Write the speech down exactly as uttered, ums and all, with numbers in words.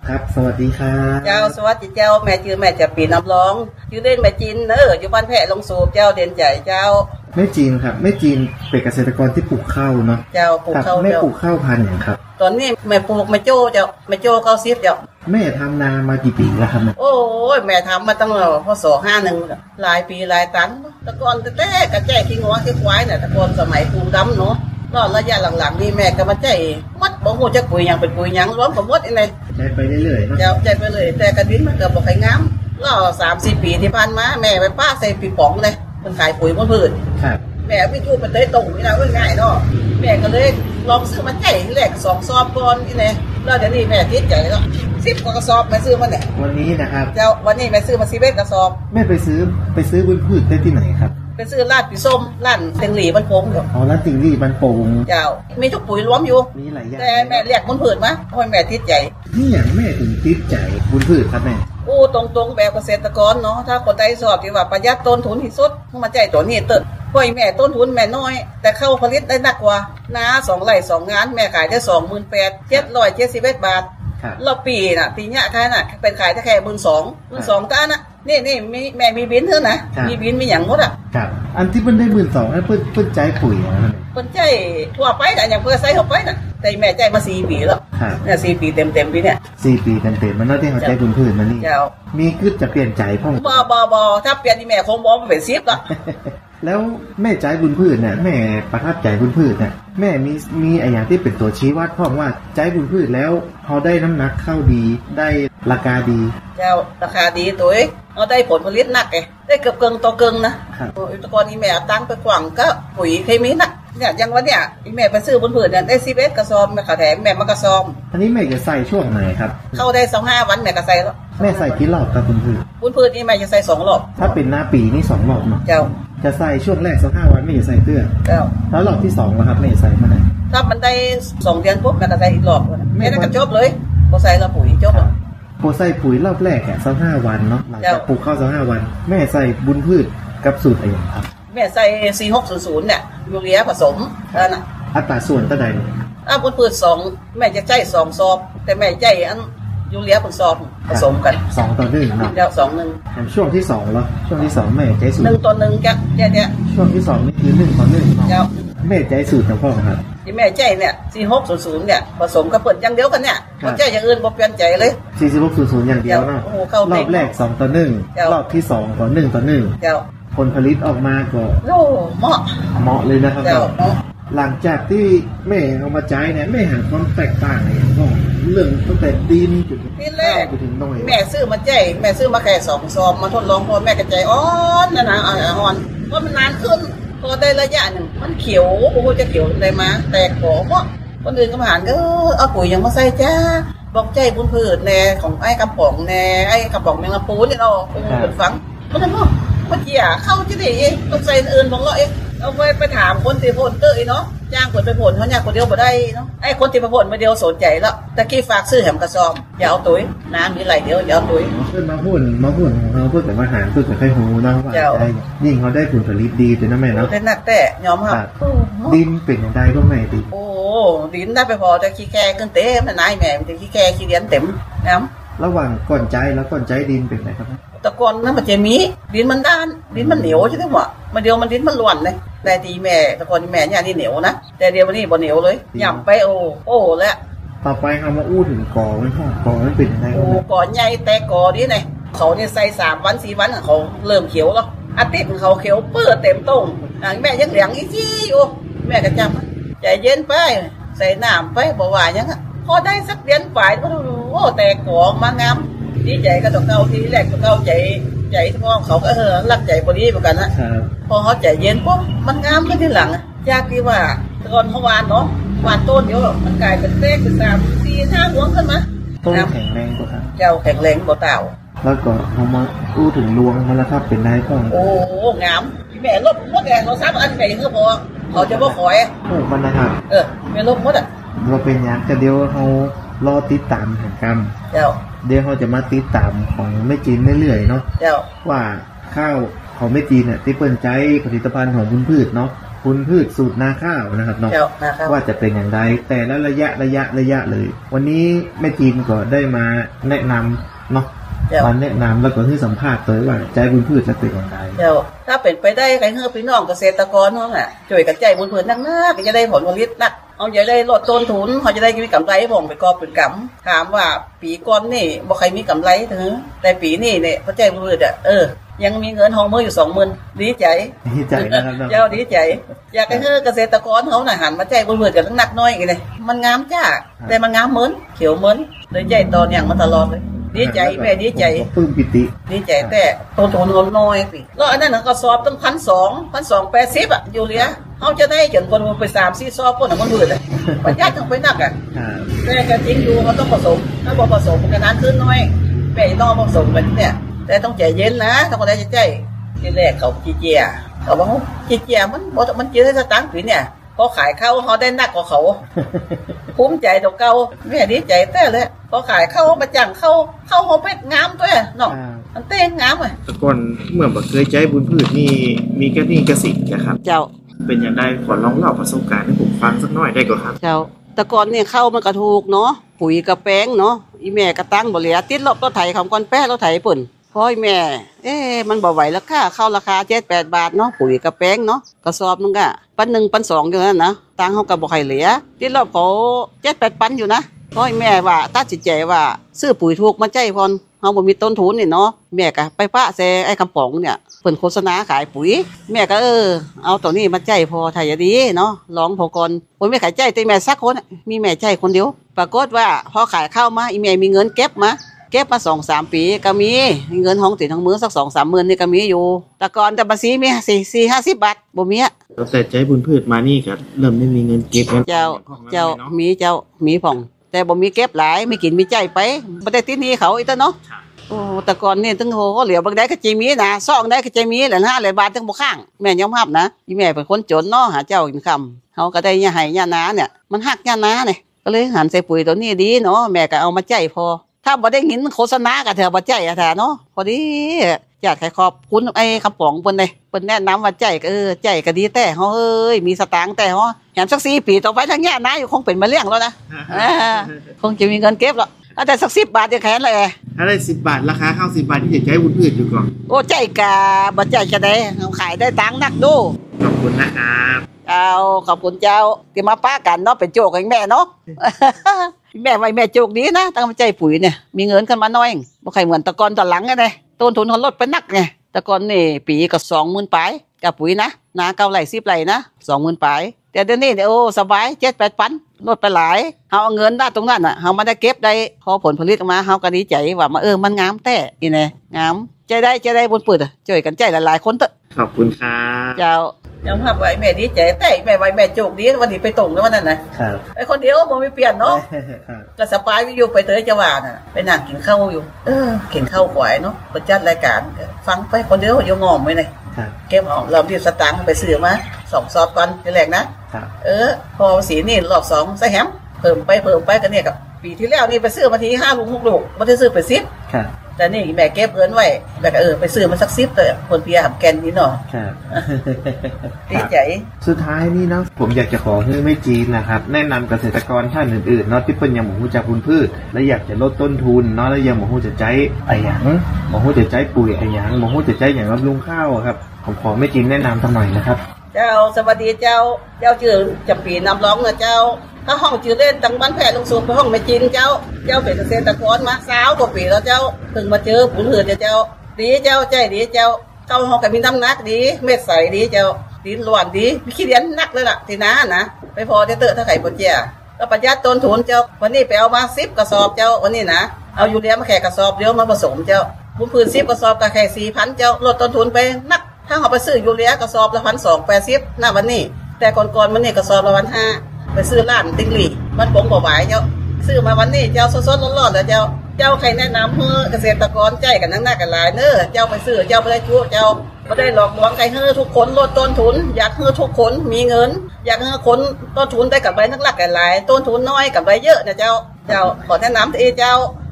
ครับสวัสดีครับเจ้าสวัสดีเจ้าแม่ชื่อแม่จะปีน้ำร้องชื่อเล่นแม่จีนเนออยู่บ้านแพะลงสูบเจ้าเด่นใหญ่เจ้าแม่จีนครับแม่จีนเป็นเกษตรกรที่ปลูกข้าวเนาะเจ้าปลูกข้าวแม่ปลูกข้าวพันธุ์อย่างครับตอนนี้แม่ปลูกแม่โจ้เจ้าแม่โจ้เก้าสิบเจ้าแม่ทำนามากี่ปีแล้วครับโอ้ยแม่ทำมาตั้งพศห้าหนึ่งหลายปีหลายตันแต่ก่อนแต่กระแจขี้งัวขี้ควายเนี่ยแต่ก่อนสมัยปลูกดำเนาะก็ระยะหลังๆนี่แม่ก็มาใจมัดบ่ฮู้จักปุ๋ยหยังเป็นปุ๋ยหยังรวมกับหมดอีไหนใจไปเรื่อยๆเนาะเจ้าใจไปเลยแต่กระดินมันก็บ่ค่อยงามก็ สามสี่ ปีที่ผ่านมาแม่ไปป้าใส่ปีป๋องเลยเพิ่นขายปุ๋ยบ่พืชครับแม่พี่ทูไปเตยตรงนี่นะว่าง่ายเนาะแม่ก็เลยลองซื้อมาใจแรกสองซอบก่อนอีไหนแล้วเดี๋ยวนี้แม่ติดใจแล้วสิบกว่ากระสอบแม่ซื้อมาเนี่ยวันนี้นะครับเจ้าวันนี้แม่ซื้อมาสิบเอ็ดกระสอบแม่ไปซื้อไปซื้อบุญพืชได้ที่ไหนครับไปซื้อร้านปีส้มร้านเต็งหลีบ้านโป่งอยู่อ๋อร้านเต็งหลีบ้านโป่งเจ้ามีทุกปุ๋ยรวมอยู่มีหลายอย่างแต่แม่เรียกบุญพืชมาเพราะแม่ติดใจนี่อย่างแม่ถึงติดใจบุญพืชครับแม่โอ้ตรงๆแบบเกษตรกรเนาะถ้าคนใดสอบที่ว่าประหยัดต้นทุนที่สุดมาใจตัวนี้เติบพ่อยแม่ต้นทุนแม่น้อยแต่เข้าผลิตได้หนักกว่านาสองไร่สองงานแม่ขายได้สองหมื่นแปดเจ็ดร้อยเจ็ดสิบเอ็ดบาทเราปีน่ะปีเนี้ยขายน่ะเป็นขายแค่หมื่นสองหมื่นสองต้านะนี่นี่มีแม่มีบินเท่านะมีบินมีอย่างหมดอ่ะครับอันที่มันได้หมื่นสองนั่นเพื่อเพื่อใจปุ๋ยนะเพื่อใจทั่วไปน่ะอย่างเพื่อใส่เข้าไปน่ะแต่แม่ใจมาสี่ปีแล้วเนี่ยสี่ปีเต็มเต็มปีเนี่ยสี่ปีเต็มเต็มมันน่าที่เขาใจบุญพืชมันนี่มีคือจะเปลี่ยนใจพ่อบ่บ่บ่ถ้าเปลี่ยนนี่แม่คงบอกเป็นสิบละแล้วแม่ใจบุญพืชเนี่ยแม่ประทับใจบุญพืชเนี่ยแม่มีมีอะไรอย่างที่เป็นตัวชี้วัดพ่อว่าใจบุญพืชแล้วเขาได้น้ำหนักเข้าดีได้ราคาดีเจ้าราคาดีตัวเองเขาได้ผลผลิตหนักไงได้เกือบเกินต่อเกินนะอุปกรณ์นี่แม่ตั้งไปกว่างก็ปุ๋ยเคมีนะเนี่ยยังวันเนี่ยอีแม่ไปซื้อบุญพืชเนี่ยได้สิบเอ็ดกระสอบแม่ขาแถมแม่มากระสอบอันนี้แม่จะใส่ช่วงไหนครับเข้าได้สองห้าวันแม่ก็ใส่แล้วแม่ใส่กี่รอบครับบุญพืชบุญพืชนี่แม่จะใส่สองรอบถ้าเป็นหน้าปีนี่สองรอบเนาะเจ้าจะใส่ช่วงแรกสักห้าวันไม่จะใส่เตื้อเจ้าแล้วรอบที่สองนะครับแม่ใส่เมื่อไหร่ถ้ามันได้สองเดือนปุ๊บแม่ก็ใส่อีกรอบแม่ก็จบเลยพอใส่แล้วปุ๋ยจบแล้วพอใส่ปุ๋ยรอบแรกแค่สักห้าวันเนาะหลังจากปลูกข้าวสักห้าวันแม่ใส่บุญพืชกับสูตรอะไรอย่างครับแม่ใส่สี่หกศูนย์ศูนย์เนี่ยยูเรียผสมนั่นน่ะอัตราส่วนเท่าใดอ่ะบุญพืชสองแม่จะใจสองซอบแต่แม่ใจอันยูเรียผสมผสมกันสองต่อหนึ่งเนาะเดี๋ยวสองหนึ่งช่วงที่สองแล้วช่วงที่สองแม่ใจสูตรหนึ่งต่อหนึ่งจ้ะเนี่ยเนี่ยช่วงที่สองนี่คือหนึ่งต่อหนึ่งเดี๋ยวแม่ใจสูตรของพ่อครับที่แม่ใจเนี่ยสี่หกศูนย์ศูนย์เนี่ยผสมกับเปิดอย่างเดียวกันเนี่ยบ่ใจอย่างอื่นบ่เปลี่ยนใจเลยสี่สิบหกศูนย์ศูนย์อย่างเดียวเนาะรอบแรกสองต่อหนึ่งรอบที่สองต่อหนึ่งต่อหนึ่งผลผลิตออกมาก็โอ้เหมาะเหมาะเลยนะครับหลังจากที่แม่เอามาใช้เนี่ยแม่หาความแตกต่างอะไรอย่างก็เรื่องตั้งแต่ดินจุดที่แรกแม่ซื้อมาใจแม่ซื้อมาแค่สองซองมาทดลองพอแม่ก็ใจอ่อนนะนะอ่อนเพราะมันนานขึ้นพอได้ระยะหนึ่งมันเขียวโอ้โหจะเขียวได้มาแตกขอเพราะคนอื่นก็มาหาก็เอาปุ๋ยยังมาใส่จ้าบอกใจบุญพืชแน่ของไอ้กระป๋องแน่ไอ้กระป๋องแมงละปูนี่เราเป็นฟังมันนั่นพ่อมันเกี่ยเข้าที่ไหนเองต้องใส่อื่นบอกเราเองเอาไปไปถามคนที่ผลเตยเนาะจ้างคนไปผลเขาเนี่ยคนเดียวบ่ได้เนาะไอ้คนที่ไปผลมาเดียวสนใจแล้วตะกี้ฝากซื้อแหมกระสอบอย่าเอาตุ้ยน้ำมีไหลเดียวอย่าเอาตุ้ยเพื่อนมาพูดมาพูดของเขาพูดแต่อาหารพูดแต่ไข่หูนะว่าได้ยิ่งเขาได้ผลผลิตดีแต่นะแม่เนาะได้นักแต่ยอมครับดินเป็นอย่างใดก็ไม่ดีโอ้ดินได้ไปพอจะขี้แค่ขึ้นเต็มนายแม่มันจะขี้แค่ขี้เลี้ยนเต็มน้ำระหว่างก่อนใจแล้วก่อนใจดินเป็นไงครับตะกอนนั้นมันจะมีดินมันด้านดินมันเหนียวใช่ไหมวะมันเดียวมันดินมันล้วนเลยแต่ทีแม่ตะกอนแม่เนี่ยนี่เหนียวนะแต่เดียววันนี้บ่เหนียวเลยย่ำไปโอ้โอ้แล้วต่อไปเอามาอู้ถึงกอมันพ่อกอมันเป็นยังไงโอ้กอใหญ่แต่กอนี่ไงเขาเนี่ยใส่สามวันสี่วันเขาเริ่มเขียวแล้วอาทิตย์เขาเขียวเปื้อเต็มต้งแม่ยังเหลียงอีจี้อยู่แม่ก็จำใจเย็นไปใส่น้ำไปบ่ว่ายังพอได้สักเดือนฝ่ายก็โอ้แต่กอมางามดีใจก็ต้องเข้าที่แรกก็เข้าใจใจที่พ่อเขาก็เออรักใจพอดีเหมือนกันนะพอเขาใจเย็นปุ๊บมันงามขึ้นที่หลังจากที่ว่าตอนเขาวานเนาะวานต้นเดียวมันกลายเป็นเล็กเป็นสามสี่ห้าหัวขึ้นมาต้นแข็งแรงกว่าครับเจ้าแข็งแรงกว่าเต่าแล้วก็เขามาอู้ถึงลวงมาแล้วครับเป็นนายพ่อโอ้งามพี่แม่ลบมดแดงเราซ้ำอันแม่ก็พอเขาจะบ่ขอยโอ้มันนะครับเออแม่ลบมดอ่ะเราเป็นอย่างแต่เดียวเขารอติดตามแห่งกรรมเจ้าเดี๋ยวเขาจะมาติดตามของแม่จีนเรื่อยๆเนาะว่าข้าวของแม่จีนเนี่ยที่เปิดใจผลิตภัณฑ์ของบุญพืชเนาะคุณพืชสูตรนาข้าวนะครับเนาะว่าจะเป็นอย่างไรแต่ละระยะระยะระยะเลยวันนี้แม่จีนก็ได้มาแนะนำเนาะมาแนะนำแล้วก็ให้สัมภาษณ์ตัวว่าใจบุญพืชจะเป็นอย่างไรเดี๋ยวถ้าเป็นไปได้ใครเฮือพี่น้องเกษตรกรเนาะอ่ะช่วยกันใจบุญพืชนักๆก็จะได้ผลผลิตนักเอาจะได้ลดต้นทุนเขาจะได้มีกำไรผมไปกอบเป็นกำถามว่าปีก่อนนี่บ่ใครมีกำไรถึงแต่ปีนี้เนี่ยพระใจบุญพืชอ่ะเออยังมีเงินห้องมืออยู่สองหมื่นดีใจดีใจนะครับเจ้าดีใจอยากให้เกษตรกรเขาหน่อยหันมาใจบุญพืชกันนักน้อยกันเลยมันงามจ้าแต่มันงามเหมือนเขียวเหมือนเลยใจตอนอย่างมาตลอดเลยดีใจแม่ดีใจปลื้มปิติดีใจแต่ต้นทุนน้อยสิแล้วอันนั้นก็สอบตั้งพันสองพันสองแปดสิบอ่ะอยู่เลี้ยเขาจะได้จนคนไปสามสี่สอบคนอ่ะมันมืดเลยประหยัดต้องไปนักอ่ะแต่การจริงอยู่มันต้องผสมถ้าบอกผสมกันนานขึ้นน้อยแม่ต้องผสมกันเนี่ยแต่ต้องใจเย็นนะต้องคนใดใจที่แรกเขาจีเจียเขาบอกจีเจียมันมันเจียได้สตางค์ปีเนี่ยพอขายเข้าเขาได้นักกว่าเขาภูมิใจตัวเก่าแม่ดีใจแต่เลยพอขายเข้ามาจังเข้าเข้าเขาเป็ดงามตัวเนาะมันเต้งงามเลยแต่ก่อนเมื่อแบบเคยใจบุญพืชนี่มีแค่นี่กระสิกนะครับเจ้าเป็นอย่างไรขอลองเล่าประสบการณ์ให้ผมฟังสักหน่อยได้ก่อนครับเจ้าแต่ก่อนเนี่ยเข้ามันกระถูกเนาะปุ๋ยกระแป้งเนาะอีแม่กระตั้งบ่เหลียติดรอบรถไถของก้อนแป้รถไถปุ่นพ่อแม่เอ๊ะมันบ่ไหวแล้วค่าเข้าราคาเจ็ดแปดบาทเนาะปุ๋ยกระแป้งเนาะกระสอบนึงก็ปันหนึ่งปันสองอยู่นั่นนะตังเขากับบ่ใครเหลือที่รอบเขาเจ็ดแปดปันอยู่นะพ่อแม่ว่าตัดสินใจว่าซื้อปุ๋ยถูกมาใจพรเขาบ่มีต้นทุนนี่เนาะแม่ก็ไปป้าแซไอ้คำป๋องเนี่ยเปิ่นโฆษณาขายปุ๋ยแม่ก็เออเอาตัวนี้มาใจพอไทยดีเนาะลองพอก่อนผมไม่ขายใจแต่แม่สักคนมีแม่ใจคนเดียวปรากฏว่าพอขายเข้ามาอีแม่มีเงินเก็บมาเก็บมาสองสามปีก็มีเงินห้องติดทั้งมือสักสองสามหมื่นนี่ก็มีอยู่แต่ก่อนแต่ภาษีมีสี่สี่ห้าสิบบาทบ่มีอ่ะแต่ใจบุญพืชมานี่ครับเริ่มไม่มีเงินเก็บเจ้าเจ้ามีเจ้ามีผ่องแต่บ่มีเก็บหลายไม่กินมีใจไปบ่ได้ที่นี่เขาอีกเนาะโอ้แต่ก่อนนี่ตั้งโหเหลียวบางได้ก็ใจมีนะซองได้ก็ใจมีแหละห้าหลายบาทตั้งบ่ข้างแม่ยอมรับนะอีแม่เป็นคนจนเนาะหาเจ้ากินคำเขาก็ได้ย่าให้ย่านาเนี่ยมันหักย่านาเนี่ยก็เลยหันใส่ปุ๋ยตัวนี้ดีเนาะแม่ก็เอามาใจพอถ้าบ่ได้ยินโฆษณาก็เถอะบ่ใจอ่ะแท้เนาะพอดีอยากให้ขอบคุณไอ้คำป๋องเพิ่นเลยเพิ่นแนะนำว่าใจก็เออใจก็ดีแต่เฮาเอ้ยมีสตางค์แต่เฮาแหมสักสี่ปีต่อไปทางย่านาอยู่คงเป็นมาเลี้ยงแล้วนะคงจะมีเงินเก็บแล้วแต่สักสิบบาทจะแค่นั้นเลยถ้าได้สิบบาทราคาข้าวสิบบาทที่จะใจบุญพืชอยู่ก่อนโอ้ใจกะบ่ใจจะได้ขายได้ตังค์นักดูขอบคุณนะครับเอาขอบคุณเจ้าที่มาป้ากันเนาะเป็นโจกให้แม่เนาะแม่ไว้แม่โจกดีนะตั้งใจปุ๋ยเนี่ยมีเงินขึ้นมาน้อยบ่ใครเหมือนตะกอนตะหลังไงเลยต้นทุนเขาลดไปนักไงตะกอนนี่ปีก็สองหมื่นปลายกับปุ๋ยนะนาเก้าไร่สิบไร่นะสองหมื่นปลายแต่เดี๋ยวนี้เนี่ยโอ้สบายเจ็ดแปดพันลดไปหลายเขาเอาเงินได้ตรงนั้นอ่ะเขามาได้เก็บได้พอผลผลิตออกมาเขาก็ดีใจว่ามาเออมันงามแต่อีเนี่ยงามใจได้ใจได้บนปืนอ่ะช่วยกันใจหลายๆคนเถอะขอบคุณครับเจ้ายังภาพไว้แม่ดีใจแต่แม่ไว้แม่โจกดีวันนี้ไปตรงแล้ววันนั้นนะไอ้คนเดียวมันไม่เปลี่ยนเนาะก็สบายอยู่ไปเตยจังหวะน่ะไปนั่งกินข้าวอยู่เออกินข้าวขวายเนาะประจัดรายการฟังไปคนเดียวอยู่งอมไว้เลยเก็บเอาเราที่สตางค์ไปซื้อมาสองซอฟก่อนทีแรกนะเออพอสีนี่รอบสองใส่แฮมเพิ่มไปเพิ่มไปกันเนี่ยกับปีที่แล้วนี่ไปซื้อมาทีห้าลูกหกลูกมาได้ซื้อไปซิปแต่นี่แม่เก็บเงินไว้แม่ก็เออไปซื้อมาสักซิปเลยคนเพียหับแกนนี่เนาะดีใจสุดท้ายนี่เนาะผมอยากจะขอให้แม่จีนนะครับแนะนำเกษตรกรท่านอื่นๆเนาะที่เป็นยังหมูหูจากคุณพืชและอยากจะลดต้นทุนเนาะและยังหมูหูจะใจไอ้หยังหมูหูจะใจปุ๋ยไอ้หยังหมูหูจะใจอย่างบำรุงข้าวครับผมขอแม่จีนแนะนำสักหน่อยนะครับเจ้าสวัสดีเจ้าเจ้าชื่อจำปีนำร้องนะเจ้าถ้าห้องจือเล่นตั้งบ้านแพทย์ลงสูงไปห้องไม่จินเจ้าเจ้าเป็นเกษตรกรมาสาวกว่าปีแล้วเจ้าเพิ่งมาเจอผุนหืดเจ้าดีเจ้าใจดีเจ้าเข้าห้องกับมีน้ำหนักดีเม็ดใสดีเจ้าดีหวานดีมีขี้เลี้ยนนักเลยล่ะทีน้านะไปพอจะเตอะถ้าไข่ปนเจ้าแล้วประหยัดต้นทุนเจ้าวันนี้ไปเอามาซิปกระสอบเจ้าวันนี้นะเอายูเรียมาแค่กระสอบเดียวมาผสมเจ้าผุนผืนซิปกระสอบกับแค่สี่พันเจ้าลดต้นทุนไปนักถ้าเขาไปซื้อยูเรียกระสอบละพันสองแปดสิบหน้าวันนี้แต่ก่อนๆวันนี้กระสอบละพันห้าไปซื้อร้านติ๊กลี่มันปงบ่ไหวเจ้าซื้อมาวันนี้เจ้าสดๆร้อนๆแล้วเจ้าเจ้าใครแนะนำเพื่อเกษตรกรใจกันนั่งหน้ากันหลายเนอเจ้าไปซื้อเจ้าไปได้ชั่วเจ้าไม่ได้หลอกลวงใครเฮ้อทุกคนลดต้นทุนอยากเฮ้อทุกคนมีเงินอยากเฮ้อคนต้นทุนได้กับใบนักหลักกันหลายต้นทุนน้อยกับใบเยอะนะเจ้าเจ้าขอแนะนำที่เจ้า